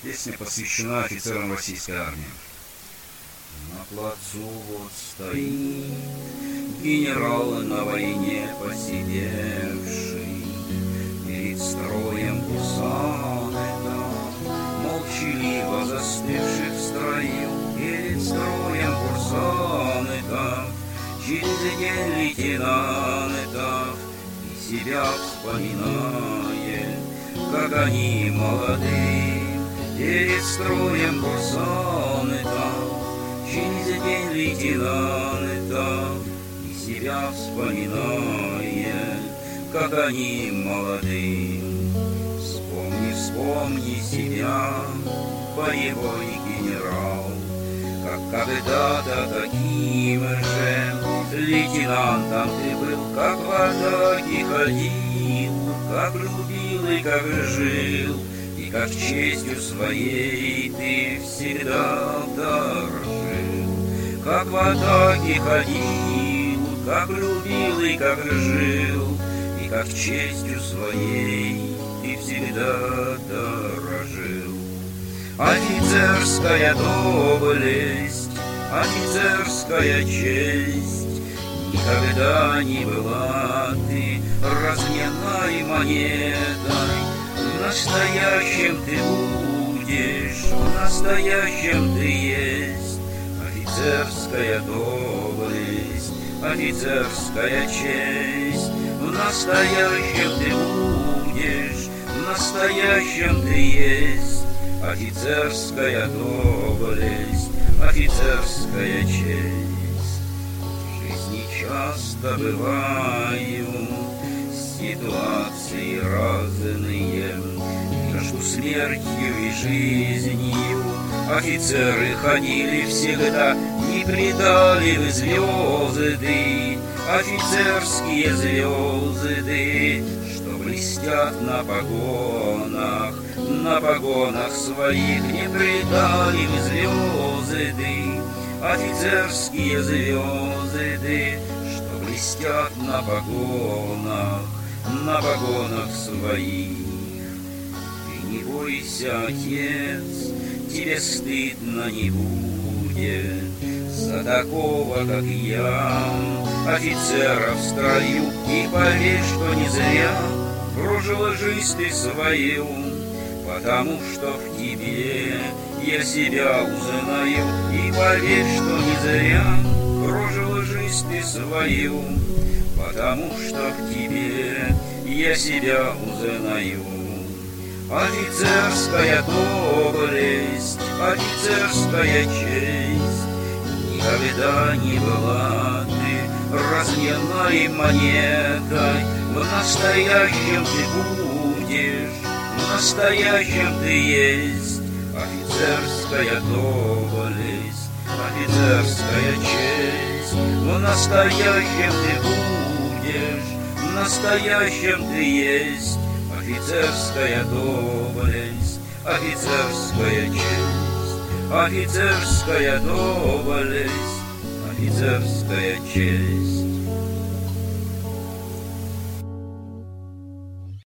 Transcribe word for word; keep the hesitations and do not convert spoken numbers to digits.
Песня посвящена офицерам российской армии. На плацу вот стоит генерал на войне посидевший, перед строем курсанта, молчаливо застывших в строю, перед строем курсантов, через день лейтенантов, и себя вспоминает, как они молодые, перед строем курсантов, через день лейтенантов, и себя вспоминает, как они молодые. Вспомни, вспомни себя, боевой генерал, как когда-то таким же лейтенантом ты был, как в атаке ходил, как любил и как жил, и как честью своей ты всегда дорожил. Как в атаке ходил, как любил и как жил, и как честью своей ты всегда дорожил. Офицерская доблесть, офицерская честь, никогда не была ты разменной монетой. В настоящем ты будешь, в настоящем ты есть. Офицерская доблесть, офицерская честь, в настоящем ты будешь, в настоящем ты есть. Офицерская доблесть, офицерская честь. В жизни часто бывают ситуации разные, между смертью и жизнью офицеры ходили всегда, не предали вы звезды, офицерские звезды, что блестят на погонах, на погонах своих, не предали вы звезды, офицерские звезды, что блестят на погонах, на погонах своих. Ты не бойся, отец, тебе стыдно не будет за такого, как я, офицера в строю. И поверь, что не зря прожила жизнь ты свою, потому что в тебе я себя узнаю. И поверь, что не зря прожила жизнь ты свою, потому что в тебе я себя узнаю. Офицерская доблесть, офицерская честь, никогда не была ты разменной монетой. В настоящем ты будешь, в настоящем ты есть. Офицерская доблесть, офицерская честь, в настоящем ты будешь, в настоящем ты есть. Офицерская доблесть, офицерская честь, офицерская доблесть, офицерская честь.